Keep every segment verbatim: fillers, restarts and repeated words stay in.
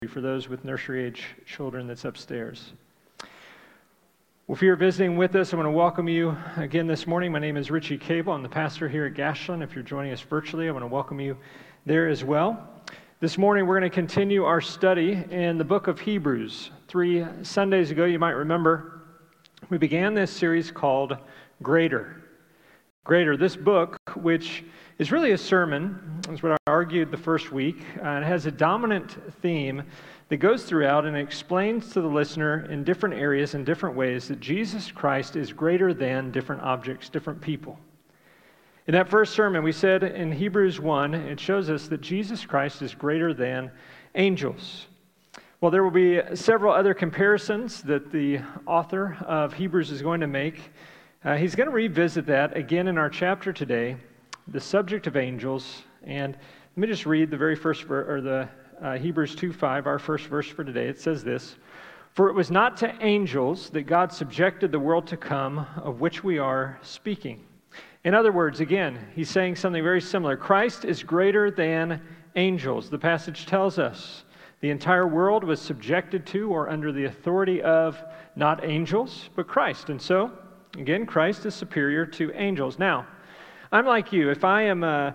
for those with nursery-age children that's upstairs. Well, if you're visiting with us, I want to welcome you again this morning. My name is Richie Cable. I'm the pastor here at Gashland. If you're joining us virtually, I want to welcome you there as well. This morning, we're going to continue our study in the book of Hebrews. Three Sundays ago, you might remember, we began this series called Greater. Greater. This book, which is really a sermon, is what I argued the first week. Uh, it has a dominant theme that goes throughout and explains to the listener in different areas, in different ways, that Jesus Christ is greater than different objects, different people. In that first sermon, we said in Hebrews one, it shows us that Jesus Christ is greater than angels. Well, there will be several other comparisons that the author of Hebrews is going to make. Uh, he's going to revisit that again in our chapter today, the subject of angels. And let me just read the very first verse, or the uh, Hebrews two five, our first verse for today. It says this: "For it was not to angels that God subjected the world to come, of which we are speaking." In other words, again, he's saying something very similar. Christ is greater than angels. The passage tells us the entire world was subjected to or under the authority of not angels, but Christ. And so, again, Christ is superior to angels. Now, I'm like you. If I am, uh,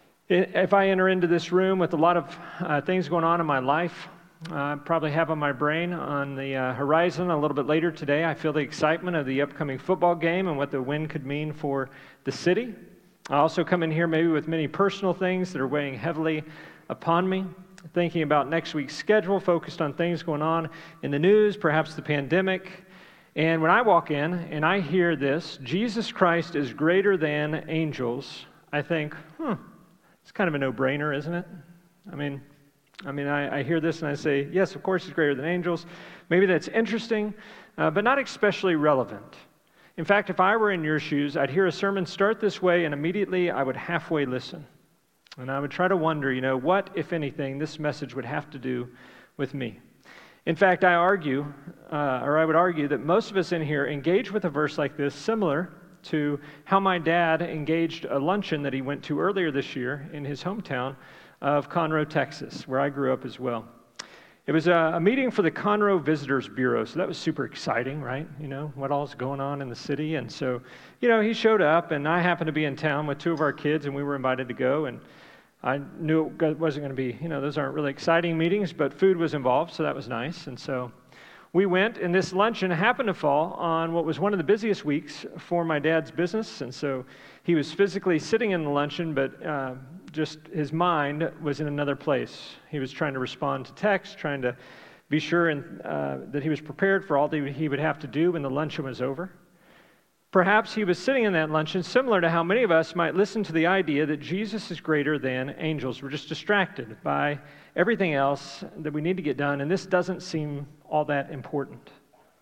if I enter into this room with a lot of uh, things going on in my life, uh, I probably have on my brain on the uh, horizon a little bit later today, I feel the excitement of the upcoming football game and what the win could mean for the city. I also come in here maybe with many personal things that are weighing heavily upon me, thinking about next week's schedule, focused on things going on in the news, perhaps the pandemic. And when I walk in and I hear this, Jesus Christ is greater than angels, I think, hmm, it's kind of a no-brainer, isn't it? I mean, I mean, I, I hear this and I say, yes, of course he's greater than angels. Maybe that's interesting, uh, but not especially relevant. In fact, if I were in your shoes, I'd hear a sermon start this way and immediately I would halfway listen. And I would try to wonder, you know, what, if anything, this message would have to do with me. In fact, I argue, uh, or I would argue that most of us in here engage with a verse like this similar to how my dad engaged a luncheon that he went to earlier this year in his hometown of Conroe, Texas, where I grew up as well. It was a, a meeting for the Conroe Visitors Bureau, so that was super exciting, right? You know, what all's going on in the city. And so, you know, he showed up, and I happened to be in town with two of our kids, and we were invited to go, and I knew it wasn't going to be, you know, those aren't really exciting meetings, but food was involved, so that was nice. And so we went, and this luncheon happened to fall on what was one of the busiest weeks for my dad's business. And so he was physically sitting in the luncheon, but uh, just his mind was in another place. He was trying to respond to text, trying to be sure and, uh, that he was prepared for all that he would have to do when the luncheon was over. Perhaps he was sitting in that luncheon similar to how many of us might listen to the idea that Jesus is greater than angels. We're just distracted by everything else that we need to get done, and this doesn't seem all that important.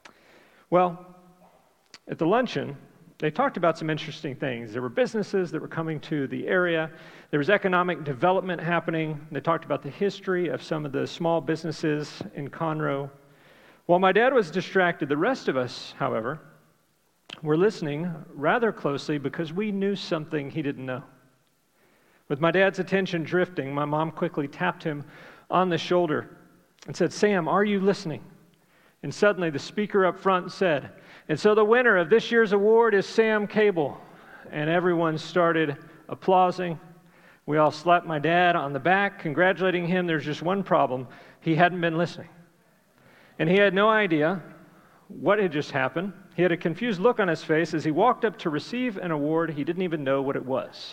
Well, at the luncheon, they talked about some interesting things. There were businesses that were coming to the area. There was economic development happening. They talked about the history of some of the small businesses in Conroe. While my dad was distracted, the rest of us, however, were listening rather closely because we knew something he didn't know. With my dad's attention drifting, my mom quickly tapped him on the shoulder and said, "Sam, are you listening?" And suddenly the speaker up front said, "And so the winner of this year's award is Sam Cable." And everyone started applauding. We all slapped my dad on the back, congratulating him. There's just one problem. He hadn't been listening. And he had no idea what had just happened. He had a confused look on his face as he walked up to receive an award he didn't even know what it was.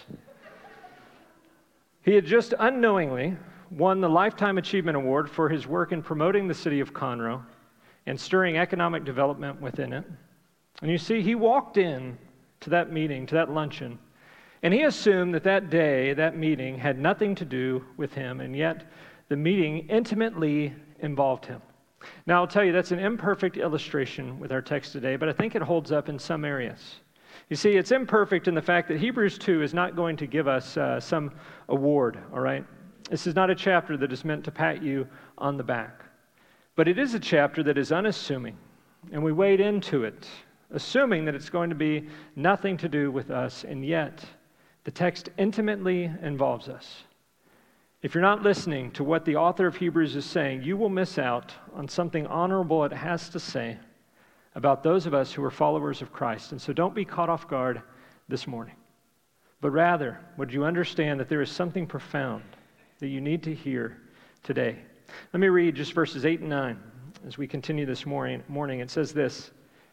He had just unknowingly won the Lifetime Achievement Award for his work in promoting the city of Conroe and stirring economic development within it. And you see, he walked in to that meeting, to that luncheon, and he assumed that that day, that meeting, had nothing to do with him, and yet the meeting intimately involved him. Now, I'll tell you, that's an imperfect illustration with our text today, but I think it holds up in some areas. You see, it's imperfect in the fact that Hebrews two is not going to give us uh, some award, all right? This is not a chapter that is meant to pat you on the back. But it is a chapter that is unassuming, and we wade into it, assuming that it's going to be nothing to do with us, and yet the text intimately involves us. If you're not listening to what the author of Hebrews is saying, you will miss out on something honorable it has to say about those of us who are followers of Christ. And so don't be caught off guard this morning. But rather, would you understand that there is something profound that you need to hear today? Let me read just verses eight and nine as we continue this morning. morning. It says this,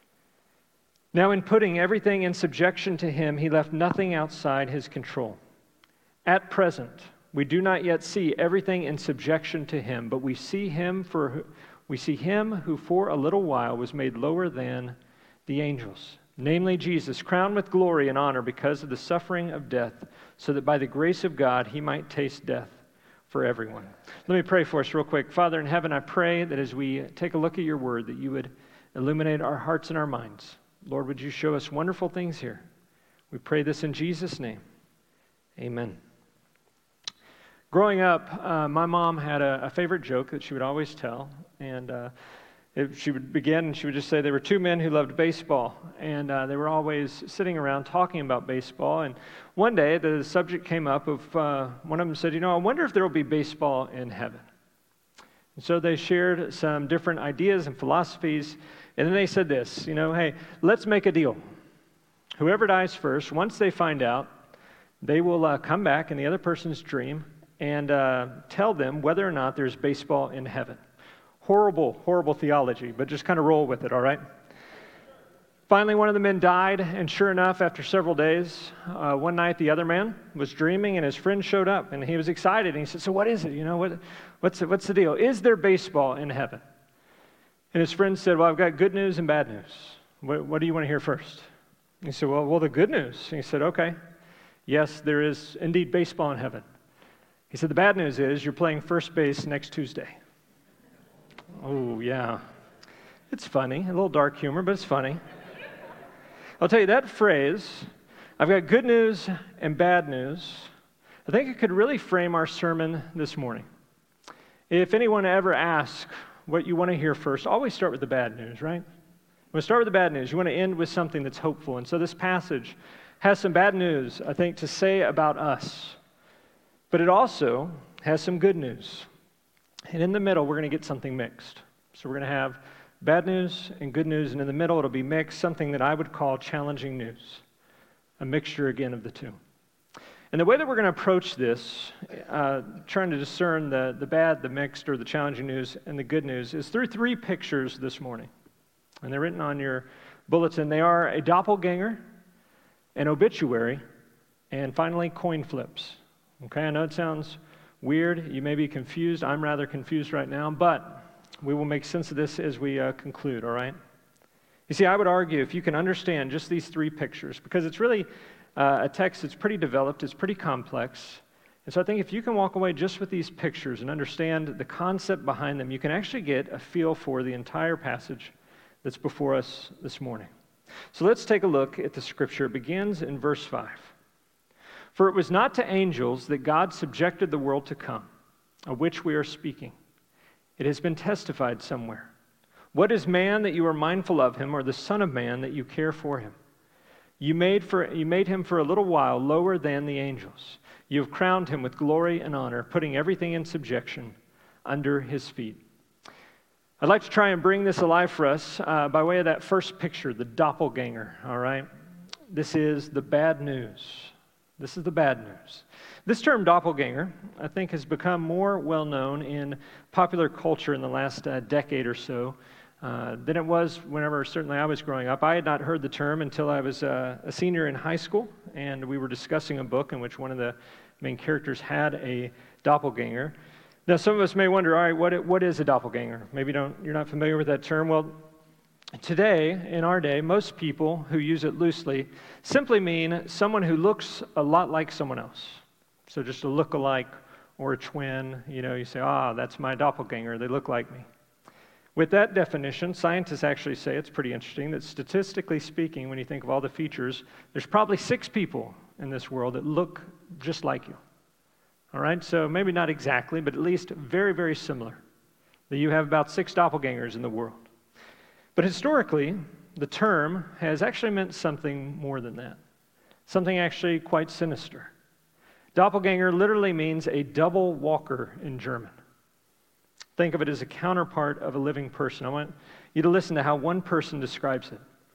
"Now in putting everything in subjection to him, he left nothing outside his control. At present, we do not yet see everything in subjection to him, but we see him for we see him who for a little while was made lower than the angels, namely Jesus, crowned with glory and honor because of the suffering of death, so that by the grace of God he might taste death for everyone." Let me pray for us real quick. Father in heaven, I pray that as we take a look at your word, that you would illuminate our hearts and our minds. Lord, would you show us wonderful things here? We pray this in Jesus' name. Amen. Growing up, uh, my mom had a, a favorite joke that she would always tell, and uh, it, she would begin and she would just say there were two men who loved baseball, and uh, they were always sitting around talking about baseball. And one day the subject came up of uh, one of them said, "You know, I wonder if there will be baseball in heaven." And so they shared some different ideas and philosophies, and then they said this, you know, "Hey, let's make a deal. Whoever dies first, once they find out, they will uh, come back in the other person's dream and uh, tell them whether or not there's baseball in heaven." Horrible, horrible theology, but just kind of roll with it, all right? Finally, one of the men died, and sure enough, after several days, uh, one night the other man was dreaming, and his friend showed up, and he was excited, and he said, "So what is it? You know, what, what's the, what's the deal? Is there baseball in heaven?" And his friend said, "Well, I've got good news and bad news. What, what do you want to hear first?" And he said, well, well, the good news." And he said, "Okay, yes, there is indeed baseball in heaven." He said, "The bad news is you're playing first base next Tuesday." Oh, yeah. It's funny, a little dark humor, but it's funny. I'll tell you, that phrase, "I've got good news and bad news," I think it could really frame our sermon this morning. If anyone ever asks what you want to hear first, always start with the bad news, right? When we start with the bad news, you want to end with something that's hopeful. And so this passage has some bad news, I think, to say about us. But it also has some good news. And in the middle, we're going to get something mixed. So we're going to have bad news and good news, and in the middle, it'll be mixed, something that I would call challenging news, a mixture, again, of the two. And the way that we're going to approach this, uh, trying to discern the, the bad, the mixed, or the challenging news and the good news, is through three pictures this morning. And they're written on your bulletin. They are a doppelganger, an obituary, and finally, coin flips. Okay, I know it sounds weird. You may be confused. I'm rather confused right now, but we will make sense of this as we uh, conclude, all right? You see, I would argue if you can understand just these three pictures, because it's really uh, a text that's pretty developed, it's pretty complex, and so I think if you can walk away just with these pictures and understand the concept behind them, you can actually get a feel for the entire passage that's before us this morning. So let's take a look at the scripture. It begins in verse five. "For it was not to angels that God subjected the world to come, of which we are speaking. It has been testified somewhere. What is man that you are mindful of him, or the son of man that you care for him? You made, for, you made him for a little while lower than the angels. You have crowned him with glory and honor, putting everything in subjection under his feet." I'd like to try and bring this alive for us uh, by way of that first picture, the doppelganger, all right? This is the bad news. This is the bad news. This term doppelganger, I think, has become more well-known in popular culture in the last uh, decade or so uh, than it was whenever certainly I was growing up. I had not heard the term until I was uh, a senior in high school, and we were discussing a book in which one of the main characters had a doppelganger. Now, some of us may wonder, all right, what, what is a doppelganger? Maybe don't, you're not familiar with that term. Well, today, in our day, most people who use it loosely simply mean someone who looks a lot like someone else. So just a look-alike or a twin, you know, you say, ah, that's my doppelganger, they look like me. With that definition, scientists actually say, it's pretty interesting, that statistically speaking, when you think of all the features, there's probably six people in this world that look just like you. All right, so maybe not exactly, but at least very, very similar. That you have about six doppelgangers in the world. But historically, the term has actually meant something more than that. Something actually quite sinister. Doppelganger literally means a double walker in German. Think of it as a counterpart of a living person. I want you to listen to how one person describes it.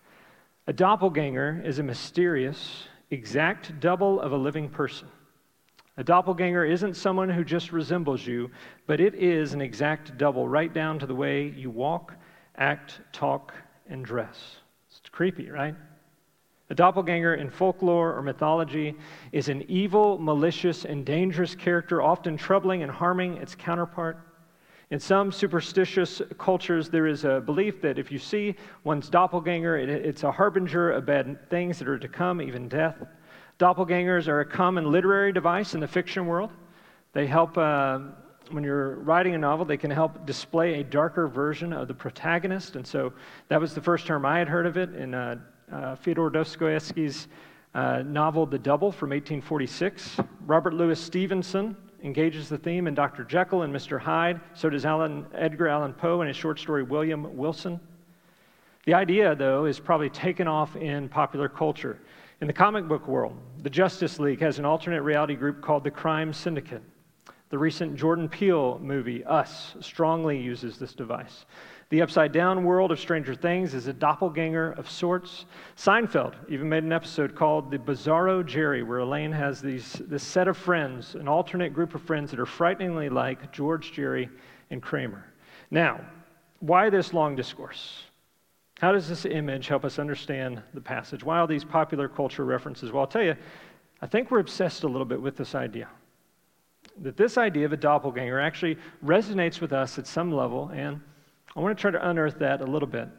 A doppelganger is a mysterious, exact double of a living person. A doppelganger isn't someone who just resembles you, but it is an exact double, right down to the way you walk, act, talk, and dress. It's creepy, right? A doppelganger in folklore or mythology is an evil, malicious, and dangerous character, often troubling and harming its counterpart. In some superstitious cultures, there is a belief that if you see one's doppelganger, it, it's a harbinger of bad things that are to come, even death. Doppelgangers are a common literary device in the fiction world. They help, uh, when you're writing a novel, they can help display a darker version of the protagonist. And so that was the first term I had heard of it in uh, uh, Fyodor Dostoevsky's uh, novel, The Double, from eighteen forty-six. Robert Louis Stevenson engages the theme in Doctor Jekyll and Mister Hyde. So does Alan, Edgar Allan Poe in his short story, William Wilson. The idea, though, is probably taken off in popular culture. In the comic book world, the Justice League has an alternate reality group called the Crime Syndicate. The recent Jordan Peele movie, Us, strongly uses this device. The upside-down world of Stranger Things is a doppelganger of sorts. Seinfeld even made an episode called The Bizarro Jerry, where Elaine has these, this set of friends, an alternate group of friends that are frighteningly like George, Jerry, and Kramer. Now, why this long discourse? How does this image help us understand the passage? Why all these popular culture references? Well, I'll tell you, I think we're obsessed a little bit with this idea. That this idea of a doppelganger actually resonates with us at some level, and I want to try to unearth that a little bit.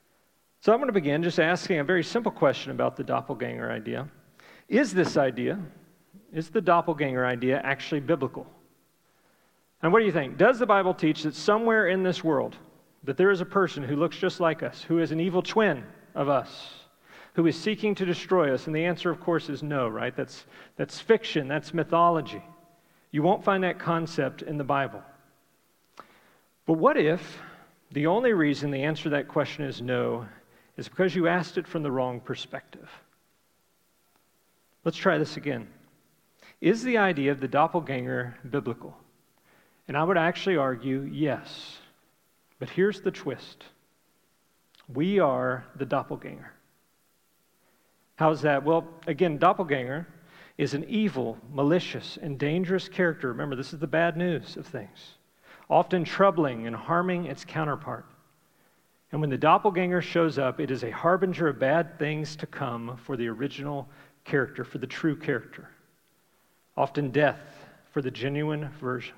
So I'm going to begin just asking a very simple question about the doppelganger idea. Is this idea, is the doppelganger idea actually biblical? And what do you think? Does the Bible teach that somewhere in this world, that there is a person who looks just like us, who is an evil twin of us, who is seeking to destroy us? And the answer, of course, is no, right? That's, that's fiction, that's mythology. You won't find that concept in the Bible. But what if the only reason the answer to that question is no is because you asked it from the wrong perspective? Let's try this again. Is the idea of the doppelganger biblical? And I would actually argue yes. But here's the twist. We are the doppelganger. How's that? Well, again, doppelganger is an evil, malicious, and dangerous character. Remember, this is the bad news of things. Often troubling and harming its counterpart. And when the doppelganger shows up, it is a harbinger of bad things to come for the original character, for the true character. Often death for the genuine version.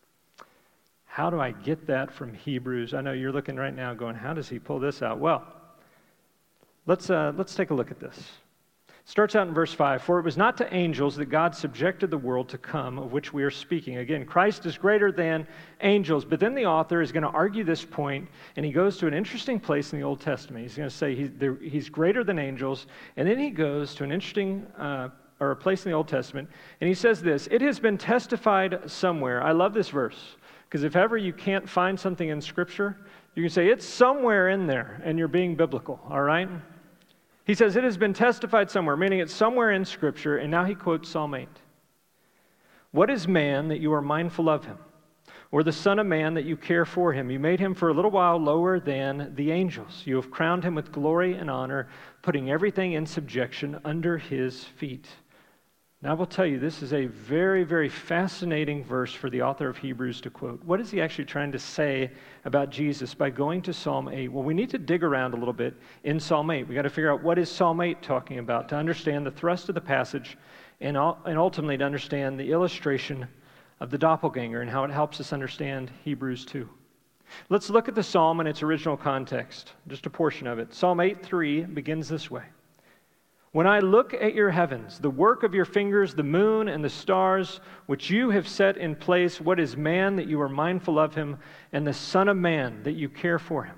How do I get that from Hebrews? I know you're looking right now going, how does he pull this out? Well, let's, uh, let's take a look at this. It starts out in verse five. For it was not to angels that God subjected the world to come, of which we are speaking. Again, Christ is greater than angels. But then the author is going to argue this point, and he goes to an interesting place in the Old Testament. He's going to say he's, there, he's greater than angels, and then he goes to an interesting uh, or a place in the Old Testament, and he says this, it has been testified somewhere. I love this verse. Because if ever you can't find something in Scripture, you can say, it's somewhere in there, and you're being biblical, all right? He says, it has been testified somewhere, meaning it's somewhere in Scripture, and now he quotes Psalm eight. What is man that you are mindful of him? Or the son of man that you care for him? You made him for a little while lower than the angels. You have crowned him with glory and honor, putting everything in subjection under his feet. Now, I will tell you, this is a very, very fascinating verse for the author of Hebrews to quote. What is he actually trying to say about Jesus by going to Psalm eight? Well, we need to dig around a little bit in Psalm eight. We've got to figure out what is Psalm eight talking about to understand the thrust of the passage and, and ultimately to understand the illustration of the doppelganger and how it helps us understand Hebrews two. Let's look at the psalm in its original context, just a portion of it. Psalm eight three begins this way. When I look at your heavens, the work of your fingers, the moon and the stars, which you have set in place, what is man that you are mindful of him, and the son of man that you care for him?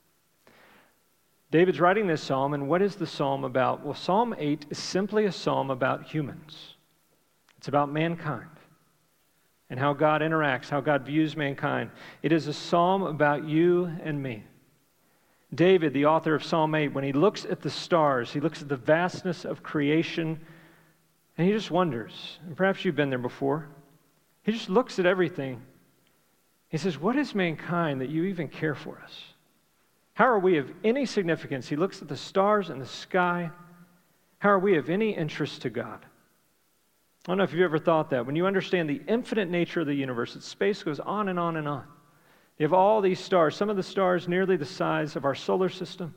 David's writing this psalm, and what is the psalm about? Well, Psalm eight is simply a psalm about humans. It's about mankind and how God interacts, how God views mankind. It is a psalm about you and me. David, the author of Psalm eight, when he looks at the stars, he looks at the vastness of creation, And he just wonders, and perhaps you've been there before. He just looks at everything. He says, what is mankind that you even care for us? How are we of any significance? He looks at the stars and the sky. How are we of any interest to God? I don't know if you've ever thought that. When you understand the infinite nature of the universe, that space goes on and on and on. You have all these stars, some of the stars nearly the size of our solar system.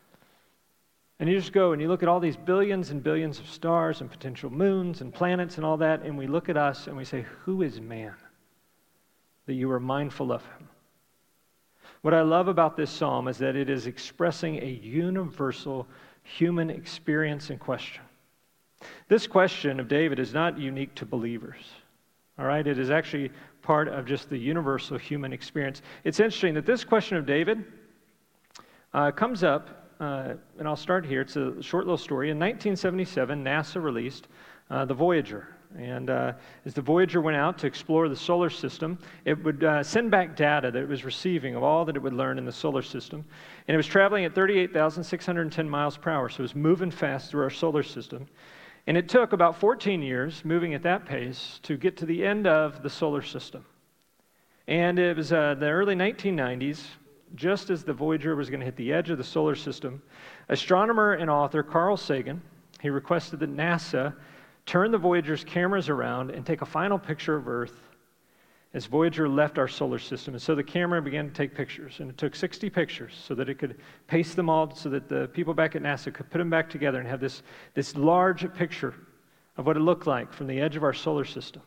And you just go and you look at all these billions and billions of stars and potential moons and planets and all that, and we look at us and we say, who is man that you are mindful of him? What I love about this psalm is that it is expressing a universal human experience and question. This question of David is not unique to believers, all right? It is actually part of just the universal human experience. It's interesting that this question of David uh, comes up, uh, and I'll start here. It's a short little story. In nineteen seventy-seven, NASA released uh, the Voyager. And uh, as the Voyager went out to explore the solar system, it would uh, send back data that it was receiving of all that it would learn in the solar system. And it was traveling at thirty-eight thousand six hundred ten miles per hour, so it was moving fast through our solar system. And it took about fourteen years, moving at that pace, to get to the end of the solar system. And it was uh, the early nineteen nineties, just as the Voyager was going to hit the edge of the solar system, astronomer and author Carl Sagan, he requested that NASA turn the Voyager's cameras around and take a final picture of Earth as Voyager left our solar system. And so the camera began to take pictures, and it took sixty pictures so that it could paste them all so that the people back at NASA could put them back together and have this, this large picture of what it looked like from the edge of our solar system.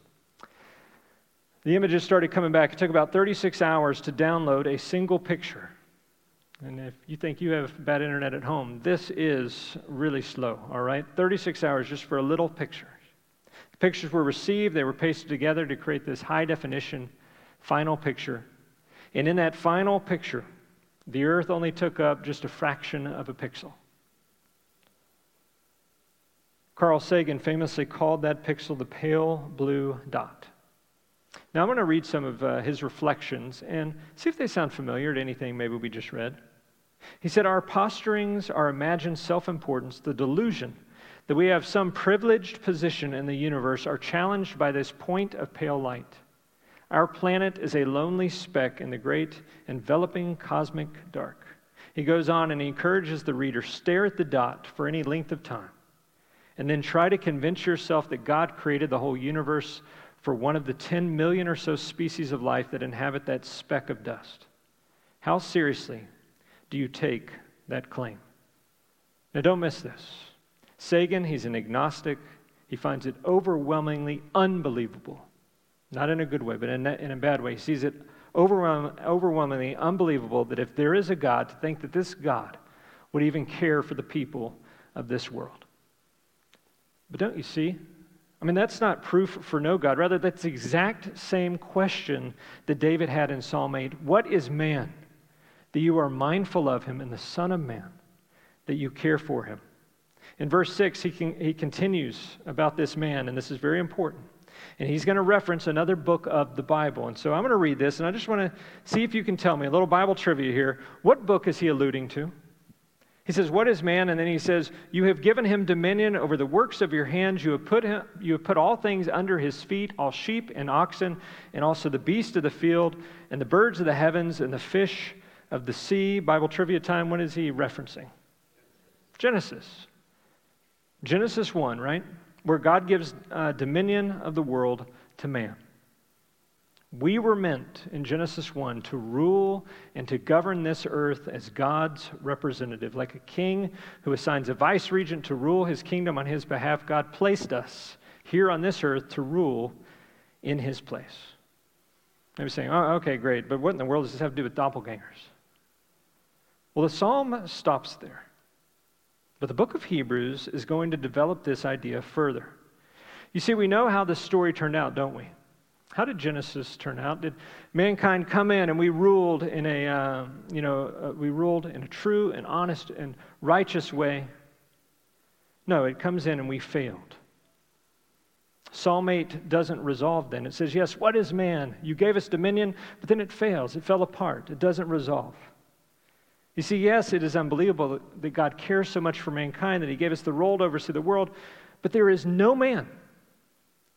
The images started coming back. It took about thirty-six hours to download a single picture. And if you think you have bad internet at home, this is really slow, all right? thirty-six hours just for a little picture. The pictures were received, they were pasted together to create this high-definition final picture. And in that final picture, the Earth only took up just a fraction of a pixel. Carl Sagan famously called that pixel the pale blue dot. Now I'm going to read some of uh, his reflections and see if they sound familiar to anything maybe we just read. He said, our posturings, our imagined self-importance, the delusion that we have some privileged position in the universe are challenged by this point of pale light. Our planet is a lonely speck in the great enveloping cosmic dark. He goes on and he encourages the reader, stare at the dot for any length of time, and then try to convince yourself that God created the whole universe for one of the ten million or so species of life that inhabit that speck of dust. How seriously do you take that claim? Now don't miss this. Sagan, he's an agnostic. He finds it overwhelmingly unbelievable. Not in a good way, but in a, in a bad way. He sees it overwhelm, overwhelmingly unbelievable that if there is a God, to think that this God would even care for the people of this world. But don't you see? I mean, that's not proof for no God. Rather, that's the exact same question that David had in Psalm eight. What is man that you are mindful of him, and the Son of Man that you care for him? In verse six, he, can, he continues about this man, and this is very important. And he's going to reference another book of the Bible. And so I'm going to read this, and I just want to see if you can tell me, a little Bible trivia here. What book is he alluding to? He says, what is man? And then he says, you have given him dominion over the works of your hands. You have put him, you have put all things under his feet, all sheep and oxen, and also the beasts of the field, and the birds of the heavens, and the fish of the sea. Bible trivia time, what is he referencing? Genesis. Genesis one, right? Where God gives uh, dominion of the world to man. We were meant in Genesis one to rule and to govern this earth as God's representative. Like a king who assigns a vice regent to rule his kingdom on his behalf, God placed us here on this earth to rule in his place. Maybe saying, oh, okay, great, but what in the world does this have to do with doppelgangers? Well, the psalm stops there. But the book of Hebrews is going to develop this idea further. You see, we know how this story turned out, don't we? How did Genesis turn out? Did mankind come in and we ruled in a, uh, you know, uh, we ruled in a true and honest and righteous way? No, it comes in and we failed. Psalm eight doesn't resolve then. It says, yes, what is man? You gave us dominion, but then it fails. It fell apart. It doesn't resolve. You see, yes, it is unbelievable that God cares so much for mankind that he gave us the role to oversee the world, but there is no man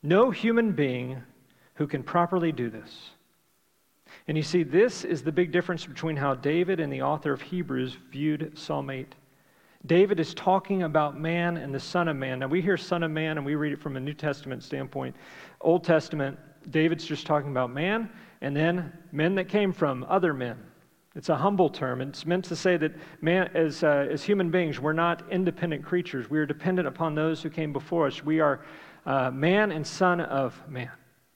No human being who can properly do this. And you see, this is the big difference between how David and the author of Hebrews viewed Psalm eight. David is talking about man and the Son of Man. Now, we hear Son of Man, and we read it from a New Testament standpoint. Old Testament, David's just talking about man, and then men that came from other men. It's a humble term. It's meant to say that man, as, uh, as human beings, we're not independent creatures. We are dependent upon those who came before us. We are uh, man and son of man.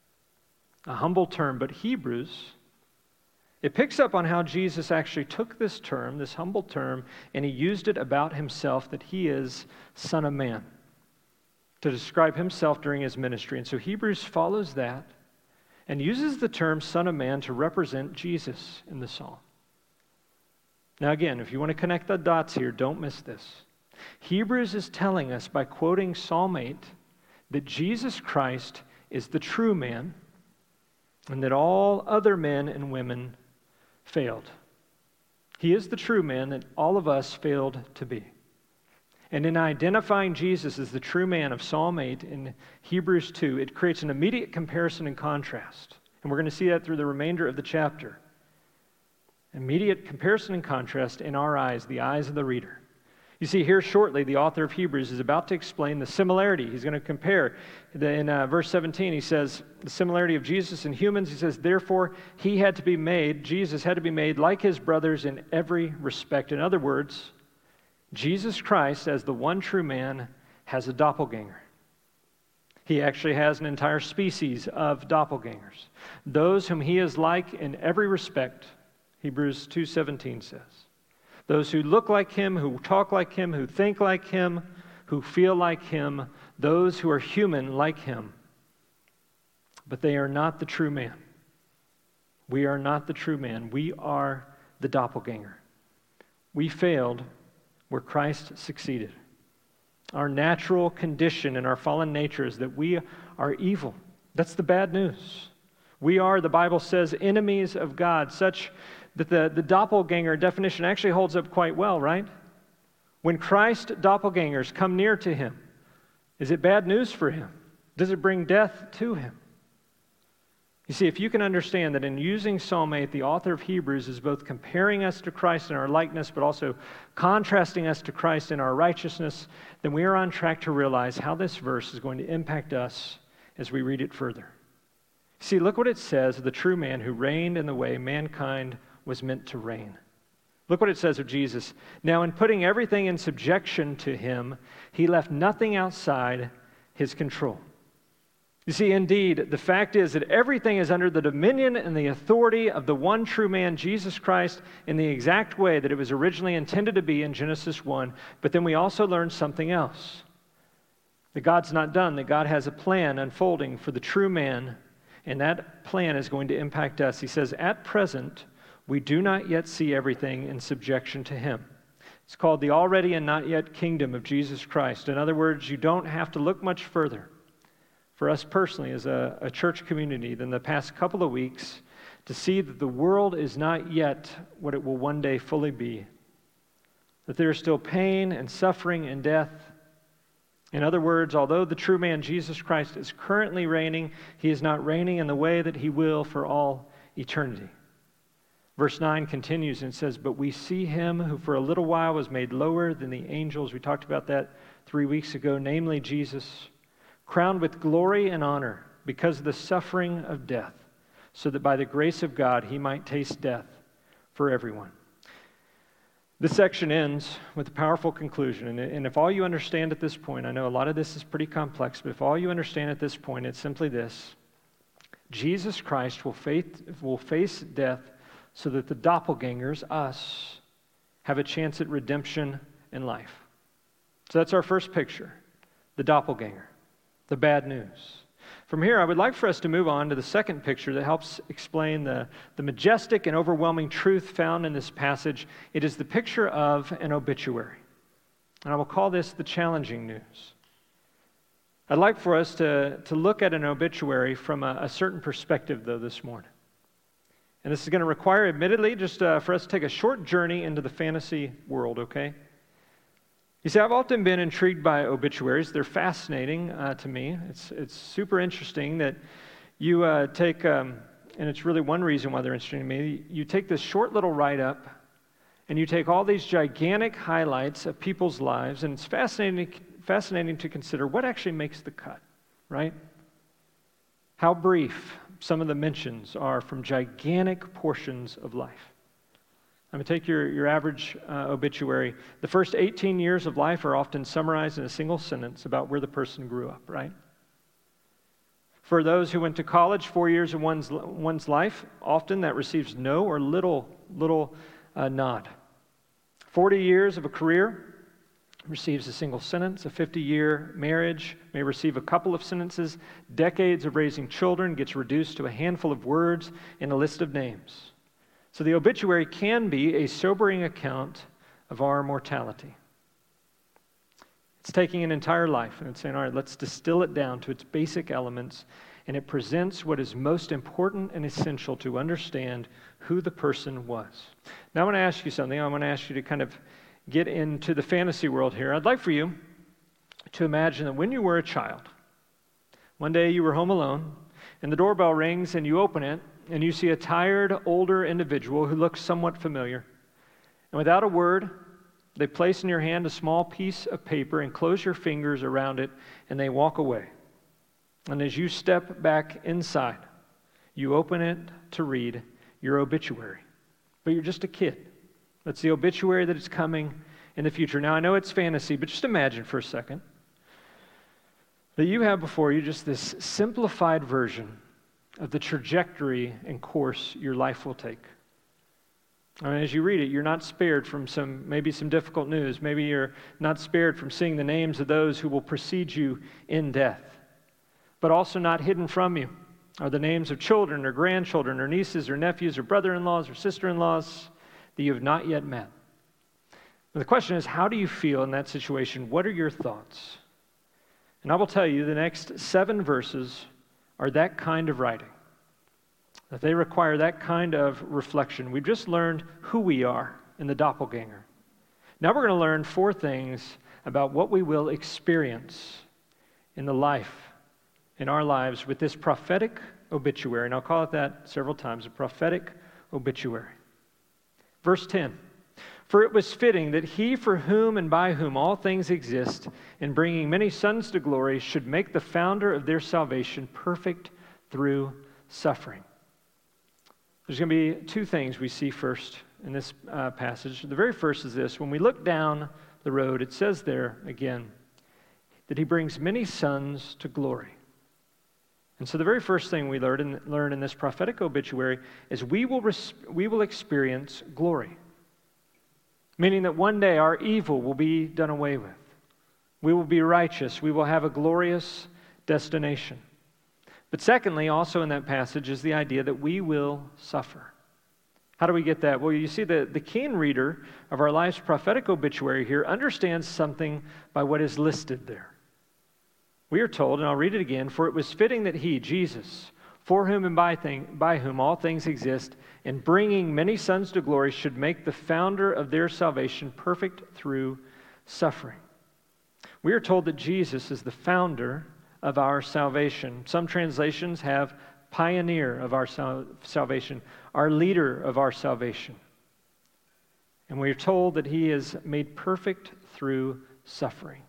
A humble term, but Hebrews, it picks up on how Jesus actually took this term, this humble term, and he used it about himself, that he is Son of Man, to describe himself during his ministry. And so Hebrews follows that and uses the term Son of Man to represent Jesus in the psalm. Now again, if you want to connect the dots here, don't miss this. Hebrews is telling us by quoting Psalm eight that Jesus Christ is the true man and that all other men and women failed. He is the true man that all of us failed to be. And in identifying Jesus as the true man of Psalm eight in Hebrews two, it creates an immediate comparison and contrast. And we're going to see that through the remainder of the chapter. Immediate comparison and contrast in our eyes, the eyes of the reader. You see, here shortly, the author of Hebrews is about to explain the similarity. He's going to compare. In uh, verse seventeen, he says, the similarity of Jesus and humans. He says, therefore, he had to be made, Jesus had to be made like his brothers in every respect. In other words, Jesus Christ, as the one true man, has a doppelganger. He actually has an entire species of doppelgangers. Those whom he is like in every respect, Hebrews two seventeen says. Those who look like him, who talk like him, who think like him, who feel like him, those who are human like him. But they are not the true man. We are not the true man. We are the doppelganger. We failed where Christ succeeded. Our natural condition and our fallen nature is that we are evil. That's the bad news. We are, the Bible says, enemies of God, such that the, the doppelganger definition actually holds up quite well, right? When Christ doppelgangers come near to him, is it bad news for him? Does it bring death to him? You see, if you can understand that in using Psalm eight, the author of Hebrews is both comparing us to Christ in our likeness, but also contrasting us to Christ in our righteousness, then we are on track to realize how this verse is going to impact us as we read it further. See, look what it says of the true man who reigned in the way mankind was meant to reign. Look what it says of Jesus. Now, in putting everything in subjection to him, he left nothing outside his control. You see, indeed, the fact is that everything is under the dominion and the authority of the one true man, Jesus Christ, in the exact way that it was originally intended to be in Genesis one. But then we also learn something else. That God's not done, that God has a plan unfolding for the true man, and that plan is going to impact us. He says, at present, we do not yet see everything in subjection to him. It's called the already and not yet kingdom of Jesus Christ. In other words, you don't have to look much further for us personally as a, a church community than the past couple of weeks to see that the world is not yet what it will one day fully be. That there is still pain and suffering and death. In other words, although the true man Jesus Christ is currently reigning, he is not reigning in the way that he will for all eternity. Verse nine continues and says, but we see him who for a little while was made lower than the angels. We talked about that three weeks ago, namely Jesus, crowned with glory and honor because of the suffering of death, so that by the grace of God he might taste death for everyone. This section ends with a powerful conclusion, and, and if all you understand at this point, I know a lot of this is pretty complex, but if all you understand at this point, it's simply this: Jesus Christ will face, will face death so that the doppelgangers, us, have a chance at redemption and life. So that's our first picture, the doppelganger, the bad news. From here, I would like for us to move on to the second picture that helps explain the, the majestic and overwhelming truth found in this passage. It is the picture of an obituary. And I will call this the challenging news. I'd like for us to, to look at an obituary from a, a certain perspective, though, this morning. And this is going to require, admittedly, just uh, for us to take a short journey into the fantasy world, okay? You see, I've often been intrigued by obituaries. They're fascinating uh, to me. It's it's super interesting that you uh, take, um, and it's really one reason why they're interesting to me, you take this short little write-up and you take all these gigantic highlights of people's lives, and it's fascinating, fascinating to consider what actually makes the cut, right? How brief some of the mentions are from gigantic portions of life. I'm going to take your, your average uh, obituary. The first eighteen years of life are often summarized in a single sentence about where the person grew up, right? For those who went to college, four years of one's, one's life, often that receives no or little, little uh, nod. forty years of a career receives a single sentence. A fifty-year marriage may receive a couple of sentences. Decades of raising children gets reduced to a handful of words and a list of names. So the obituary can be a sobering account of our mortality. It's taking an entire life and it's saying, all right, let's distill it down to its basic elements, and it presents what is most important and essential to understand who the person was. Now I want to ask you something. I want to ask you to kind of get into the fantasy world here. I'd like for you to imagine that when you were a child, one day you were home alone, and the doorbell rings and you open it, and you see a tired, older individual who looks somewhat familiar. And without a word, they place in your hand a small piece of paper and close your fingers around it, and they walk away. And as you step back inside, you open it to read your obituary. But you're just a kid. That's the obituary that is coming in the future. Now, I know it's fantasy, but just imagine for a second that you have before you just this simplified version of the trajectory and course your life will take. I mean, as you read it, you're not spared from some, maybe some difficult news. Maybe you're not spared from seeing the names of those who will precede you in death. But also not hidden from you are the names of children or grandchildren or nieces or nephews or brother-in-laws or sister-in-laws that you have not yet met. And the question is, how do you feel in that situation? What are your thoughts? And I will tell you, the next seven verses are that kind of writing, that they require that kind of reflection. We've just learned who we are in the doppelganger. Now we're going to learn four things about what we will experience in the life, in our lives, with this prophetic obituary. And I'll call it that several times, a prophetic obituary. Verse ten, for it was fitting that he for whom and by whom all things exist, in bringing many sons to glory, should make the founder of their salvation perfect through suffering. There's going to be two things we see first in this uh, passage. The very first is this. When we look down the road, it says there again that he brings many sons to glory. And so the very first thing we learn in, learn in this prophetic obituary is we will, res- we will experience glory. Meaning that one day our evil will be done away with. We will be righteous. We will have a glorious destination. But secondly, also in that passage is the idea that we will suffer. How do we get that? Well, you see, the, the keen reader of our life's prophetic obituary here understands something by what is listed there. We are told, and I'll read it again, for it was fitting that he, Jesus, for whom and by, thing, by whom all things exist, in bringing many sons to glory, should make the founder of their salvation perfect through suffering. We are told that Jesus is the founder of our salvation. Some translations have pioneer of our sal- salvation, our leader of our salvation. And we are told that he is made perfect through suffering.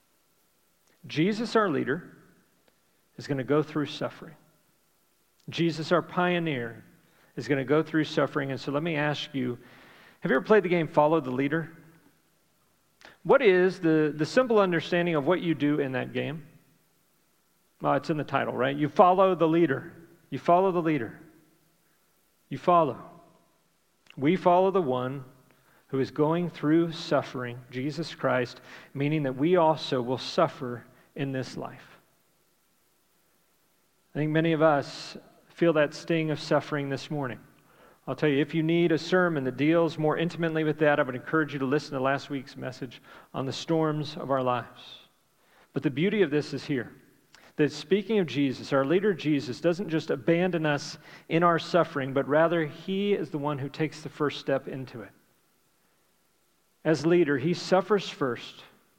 Jesus, our leader, is going to go through suffering. Jesus, our pioneer, is going to go through suffering. And so let me ask you, have you ever played the game Follow the Leader? What is the, the simple understanding of what you do in that game? Well, it's in the title, right? You follow the leader. You follow the leader. You follow. We follow the one who is going through suffering, Jesus Christ, meaning that we also will suffer in this life. I think many of us feel that sting of suffering this morning. I'll tell you, if you need a sermon that deals more intimately with that, I would encourage you to listen to last week's message on the storms of our lives. But the beauty of this is here, that speaking of Jesus, our leader Jesus doesn't just abandon us in our suffering, but rather he is the one who takes the first step into it. As leader, he suffers first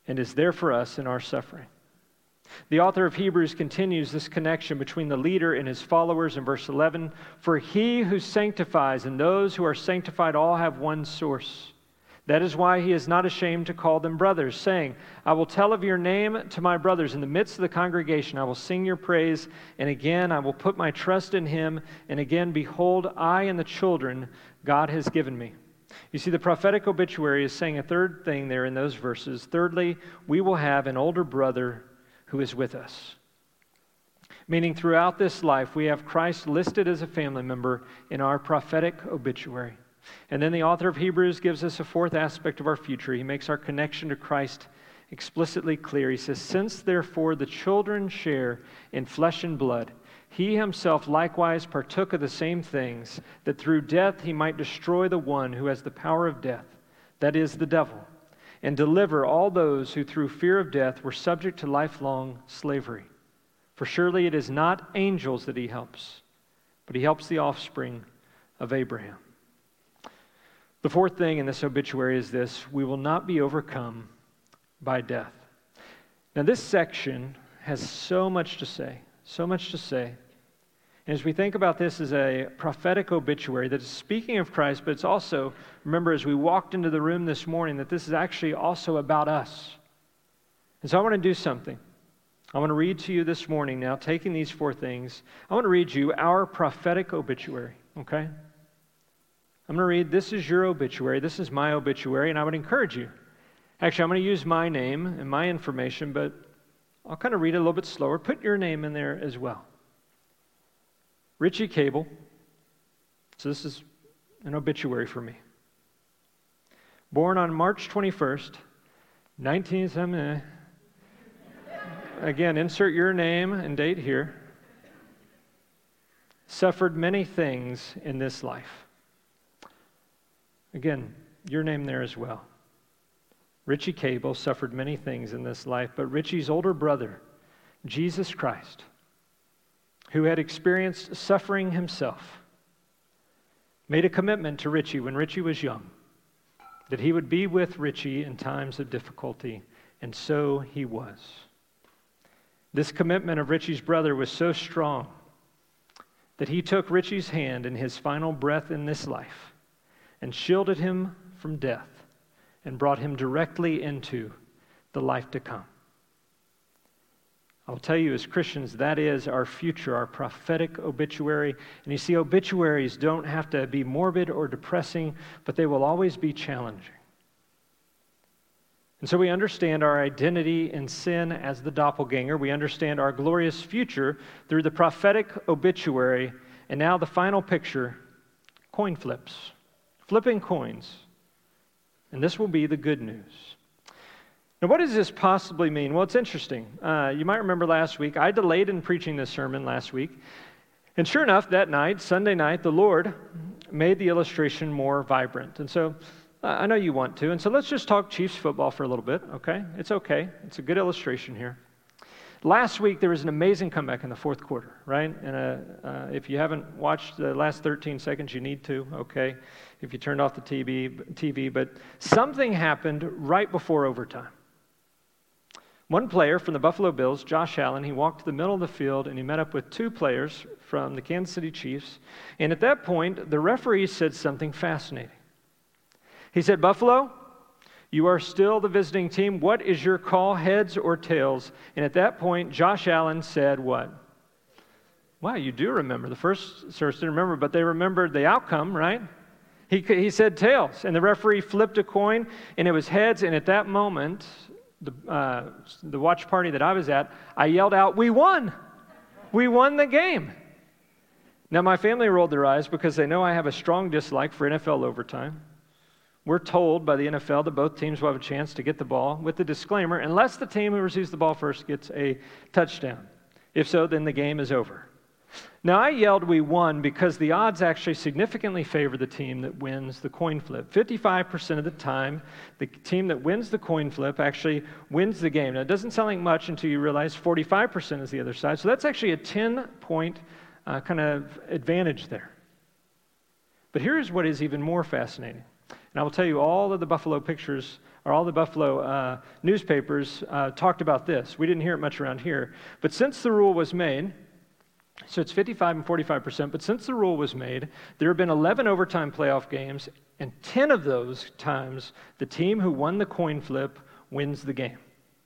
and is there for us in our suffering. The author of Hebrews continues this connection between the leader and his followers in verse eleven. For he who sanctifies and those who are sanctified all have one source. That is why he is not ashamed to call them brothers, saying, I will tell of your name to my brothers. In the midst of the congregation I will sing your praise, and again I will put my trust in him, and again, behold, I and the children God has given me. You see, the prophetic obituary is saying a third thing there in those verses. Thirdly, we will have an older brother who is with us. Meaning throughout this life, we have Christ listed as a family member in our prophetic obituary. And then the author of Hebrews gives us a fourth aspect of our future. He makes our connection to Christ explicitly clear. He says, since therefore the children share in flesh and blood, he himself likewise partook of the same things, that through death he might destroy the one who has the power of death, that is, the devil, and deliver all those who through fear of death were subject to lifelong slavery. For surely it is not angels that he helps, but he helps the offspring of Abraham. The fourth thing in this obituary is this: we will not be overcome by death. Now, this section has so much to say, so much to say. And as we think about this as a prophetic obituary that is speaking of Christ, but it's also, remember, as we walked into the room this morning, that this is actually also about us. And so I want to do something. I want to read to you this morning now, taking these four things. I want to read you our prophetic obituary, okay? I'm going to read, this is your obituary, this is my obituary, and I would encourage you. Actually, I'm going to use my name and my information, but I'll kind of read it a little bit slower. Put your name in there as well. Richie Cable. So this is an obituary for me. Born on March twenty-first, nineteen seventy. Again, insert your name and date here. Suffered many things in this life. Again, your name there as well. Richie Cable suffered many things in this life, but Richie's older brother, Jesus Christ, who had experienced suffering himself, made a commitment to Richie when Richie was young, that he would be with Richie in times of difficulty, and so he was. This commitment of Richie's brother was so strong that he took Richie's hand in his final breath in this life and shielded him from death and brought him directly into the life to come. I'll tell you, as Christians, that is our future, our prophetic obituary. And you see, obituaries don't have to be morbid or depressing, but they will always be challenging. And so we understand our identity in sin as the doppelganger. We understand our glorious future through the prophetic obituary. And now the final picture, coin flips. Flipping coins. And this will be the good news. Now, what does this possibly mean? Well, it's interesting. Uh, you might remember last week, I delayed in preaching this sermon last week. And sure enough, that night, Sunday night, the Lord made the illustration more vibrant. And so uh, I know you want to. And so let's just talk Chiefs football for a little bit, okay? It's okay. It's a good illustration here. Last week, there was an amazing comeback in the fourth quarter, right? And uh, uh, if you haven't watched the last thirteen seconds, you need to, okay? If you turned off the T V, T V, but something happened right before overtime. One player from the Buffalo Bills, Josh Allen, he walked to the middle of the field and he met up with two players from the Kansas City Chiefs. And at that point, the referee said something fascinating. He said, Buffalo, you are still the visiting team. What is your call, heads or tails? And at that point, Josh Allen said what? Wow, you do remember. The first service didn't remember, but they remembered the outcome, right? He, he said tails, and the referee flipped a coin, and it was heads, and at that moment, the, uh, the watch party that I was at, I yelled out, we won! We won the game! Now, my family rolled their eyes because they know I have a strong dislike for N F L overtime. We're told by the N F L that both teams will have a chance to get the ball with the disclaimer, unless the team who receives the ball first gets a touchdown. If so, then the game is over. Now, I yelled we won because the odds actually significantly favor the team that wins the coin flip. fifty-five percent of the time, the team that wins the coin flip actually wins the game. Now, it doesn't sound like much until you realize forty-five percent is the other side. So that's actually a ten-point uh, kind of advantage there. But here's what is even more fascinating. And And I will tell you, all of the Buffalo pictures, or all the Buffalo uh, newspapers uh, talked about this. We didn't hear it much around here. But since the rule was made, so it's fifty-five and forty-five percent, but since the rule was made, there have been eleven overtime playoff games, and ten of those times, the team who won the coin flip wins the game.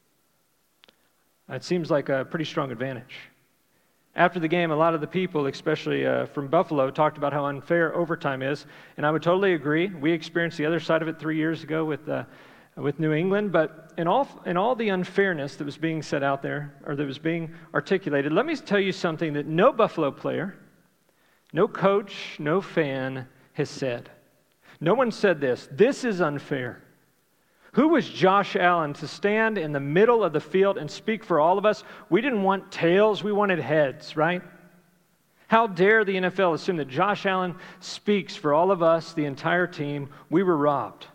It seems like a pretty strong advantage. After the game, a lot of the people, especially uh, from Buffalo, talked about how unfair overtime is, and I would totally agree. We experienced the other side of it three years ago with uh, with New England, but in all in all the unfairness that was being said out there, or that was being articulated, let me tell you something that no Buffalo player, no coach, no fan has said. No one said this. This is unfair. Who was Josh Allen to stand in the middle of the field and speak for all of us? We didn't want tails, we wanted heads, right? How dare the N F L assume that Josh Allen speaks for all of us, the entire team? We were robbed.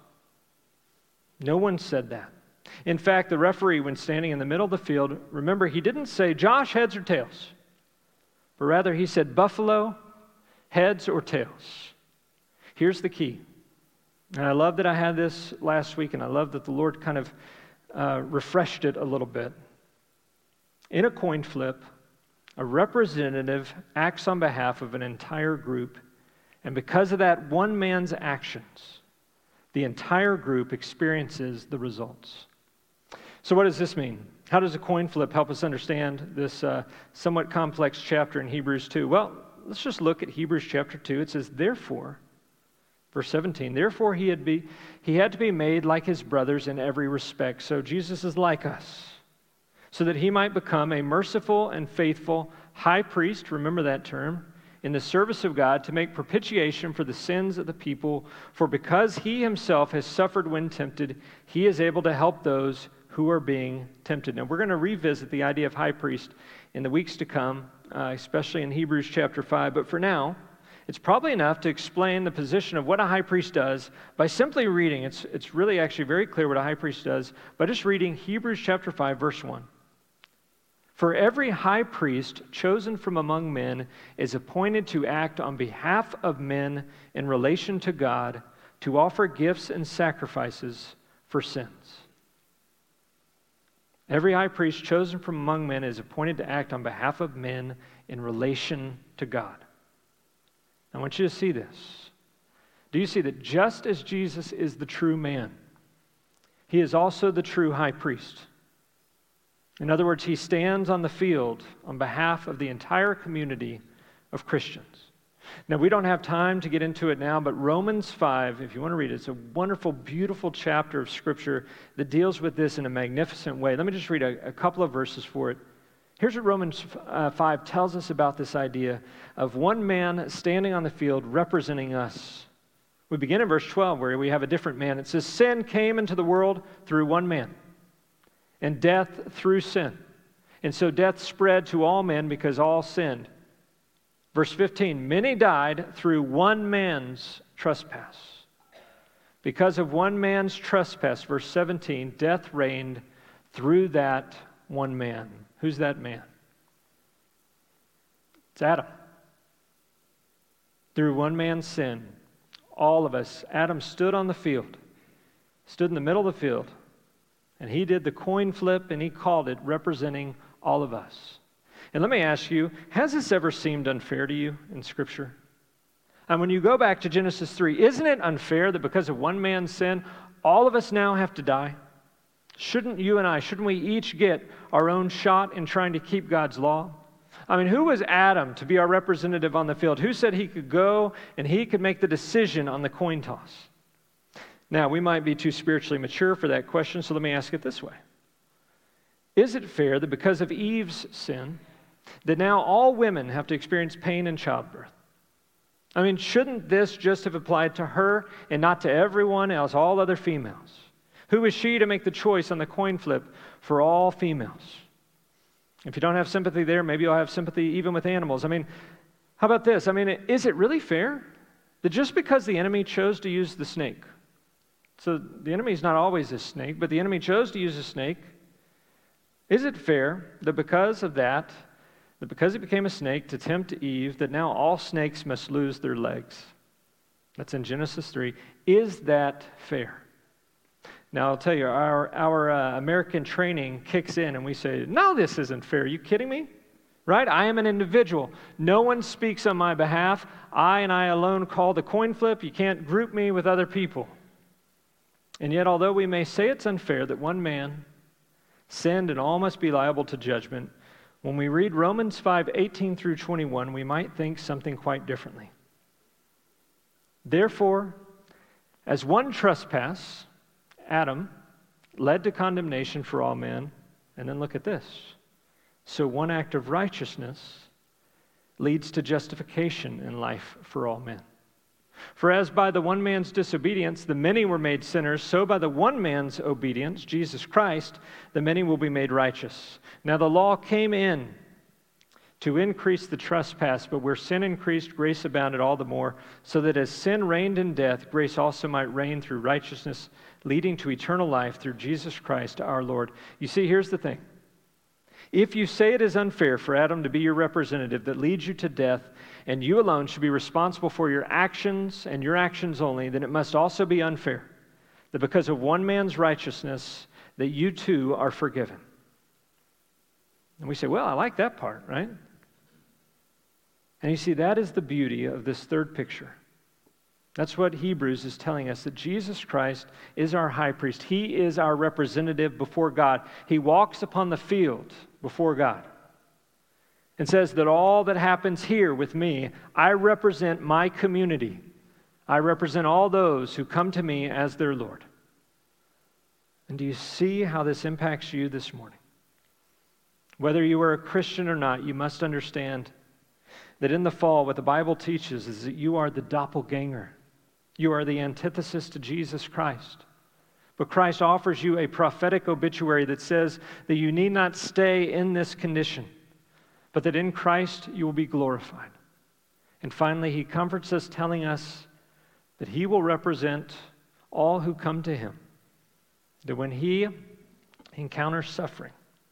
No one said that. In fact, the referee, when standing in the middle of the field, remember, he didn't say, Josh, heads or tails, but rather he said, Buffalo, heads or tails. Here's the key. And I love that I had this last week, and I love that the Lord kind of uh, refreshed it a little bit. In a coin flip, a representative acts on behalf of an entire group, and because of that one man's actions, the entire group experiences the results. So what does this mean? How does a coin flip help us understand this uh, somewhat complex chapter in Hebrews two? Well, let's just look at Hebrews chapter two. It says, therefore, verse seventeen, therefore he had, be, he had to be made like his brothers in every respect. So Jesus is like us, so that he might become a merciful and faithful high priest, remember that term, in the service of God to make propitiation for the sins of the people. For because he himself has suffered when tempted, he is able to help those who are being tempted. Now, we're going to revisit the idea of high priest in the weeks to come, uh, especially in Hebrews chapter five. But for now, it's probably enough to explain the position of what a high priest does by simply reading. It's, it's really actually very clear what a high priest does by just reading Hebrews chapter five, verse one. For every high priest chosen from among men is appointed to act on behalf of men in relation to God, to offer gifts and sacrifices for sins. Every high priest chosen from among men is appointed to act on behalf of men in relation to God. I want you to see this. Do you see that just as Jesus is the true man, he is also the true high priest? In other words, he stands on the field on behalf of the entire community of Christians. Now, we don't have time to get into it now, but Romans five, if you want to read it, it's a wonderful, beautiful chapter of Scripture that deals with this in a magnificent way. Let me just read a, a couple of verses for it. Here's what Romans uh, five tells us about this idea of one man standing on the field representing us. We begin in verse twelve where we have a different man. It says, sin came into the world through one man, and death through sin. And so death spread to all men because all sinned. Verse fifteen, many died through one man's trespass. Because of one man's trespass, verse seventeen, death reigned through that one man. Who's that man? It's Adam. Through one man's sin, all of us, Adam stood on the field, stood in the middle of the field, and he did the coin flip, and he called it representing all of us. And let me ask you, has this ever seemed unfair to you in Scripture? And when you go back to Genesis three, isn't it unfair that because of one man's sin, all of us now have to die? Shouldn't you and I, shouldn't we each get our own shot in trying to keep God's law? I mean, who was Adam to be our representative on the field? Who said he could go and he could make the decision on the coin toss? Now, we might be too spiritually mature for that question, so let me ask it this way. Is it fair that because of Eve's sin, that now all women have to experience pain in childbirth? I mean, shouldn't this just have applied to her and not to everyone else, all other females? Who is she to make the choice on the coin flip for all females? If you don't have sympathy there, maybe you'll have sympathy even with animals. I mean, how about this? I mean, is it really fair that just because the enemy chose to use the snake, so the enemy is not always a snake, but the enemy chose to use a snake, is it fair that because of that, that because it became a snake to tempt Eve, that now all snakes must lose their legs? That's in Genesis three. Is that fair? Now, I'll tell you, our, our uh, American training kicks in and we say, no, this isn't fair. Are you kidding me? Right? I am an individual. No one speaks on my behalf. I and I alone call the coin flip. You can't group me with other people. And yet, although we may say it's unfair that one man sinned and all must be liable to judgment, when we read Romans five, eighteen through twenty-one, we might think something quite differently. Therefore, as one trespass, Adam, led to condemnation for all men, and then look at this. So one act of righteousness leads to justification in life for all men. For as by the one man's disobedience the many were made sinners, so by the one man's obedience, Jesus Christ, the many will be made righteous. Now the law came in to increase the trespass, but where sin increased, grace abounded all the more, so that as sin reigned in death, grace also might reign through righteousness, leading to eternal life through Jesus Christ our Lord. You see, here's the thing. If you say it is unfair for Adam to be your representative that leads you to death, and you alone should be responsible for your actions and your actions only, then it must also be unfair that because of one man's righteousness, that you too are forgiven. And we say, well, I like that part, right? And you see, that is the beauty of this third picture. That's what Hebrews is telling us, that Jesus Christ is our high priest. He is our representative before God. He walks upon the field before God and says that all that happens here with me, I represent my community. I represent all those who come to me as their Lord. And do you see how this impacts you this morning? Whether you are a Christian or not, you must understand that in the fall, what the Bible teaches is that you are the doppelganger. You are the antithesis to Jesus Christ. But Christ offers you a prophetic obituary that says that you need not stay in this condition, but that in Christ you will be glorified. And finally, he comforts us, telling us that he will represent all who come to him. That when he encounters suffering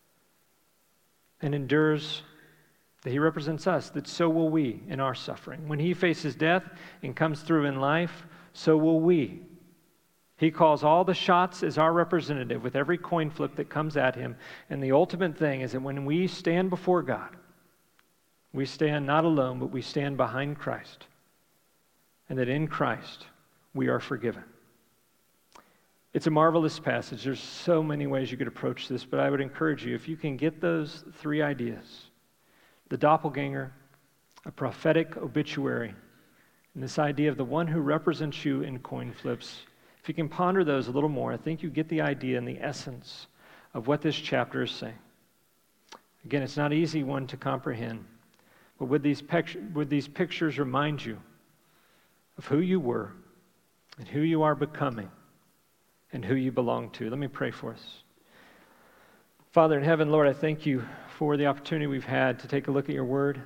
and endures, that he represents us, that so will we in our suffering. When he faces death and comes through in life, so will we. He calls all the shots as our representative with every coin flip that comes at him. And the ultimate thing is that when we stand before God, we stand not alone, but we stand behind Christ. And that in Christ, we are forgiven. It's a marvelous passage. There's so many ways you could approach this, but I would encourage you, if you can get those three ideas, the doppelganger, a prophetic obituary, and this idea of the one who represents you in coin flips, if you can ponder those a little more, I think you get the idea and the essence of what this chapter is saying. Again, it's not an easy one to comprehend, but would these, picture, would these pictures remind you of who you were and who you are becoming and who you belong to? Let me pray for us. Father in heaven, Lord, I thank you for the opportunity we've had to take a look at your word.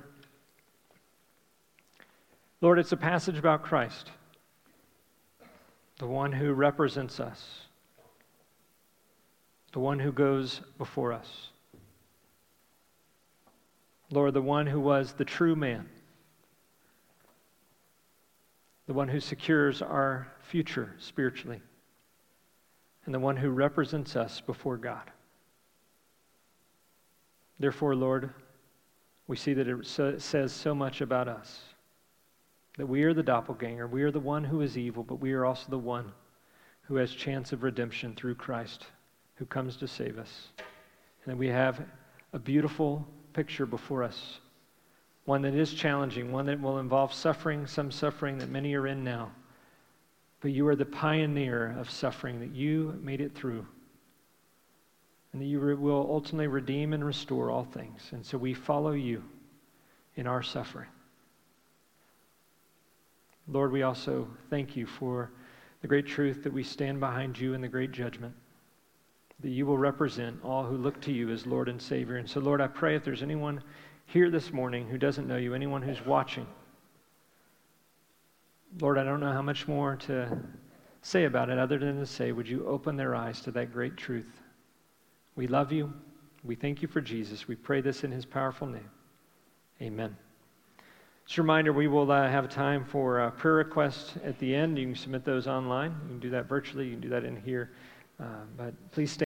Lord, it's a passage about Christ, the one who represents us, the one who goes before us. Lord, the one who was the true man, the one who secures our future spiritually, and the one who represents us before God. Therefore, Lord, we see that it so, says so much about us, that we are the doppelganger, we are the one who is evil, but we are also the one who has chance of redemption through Christ, who comes to save us. And that we have a beautiful picture before us, one that is challenging, one that will involve suffering, some suffering that many are in now. But you are the pioneer of suffering, that you made it through, and that you will ultimately redeem and restore all things. And so we follow you in our suffering. Lord, we also thank you for the great truth that we stand behind you in the great judgment, that you will represent all who look to you as Lord and Savior. And so, Lord, I pray if there's anyone here this morning who doesn't know you, anyone who's watching, Lord, I don't know how much more to say about it other than to say, would you open their eyes to that great truth? We love you. We thank you for Jesus. We pray this in his powerful name. Amen. Just a reminder, we will uh, have time for uh, prayer requests at the end. You can submit those online. You can do that virtually. You can do that in here. Uh, but please stay.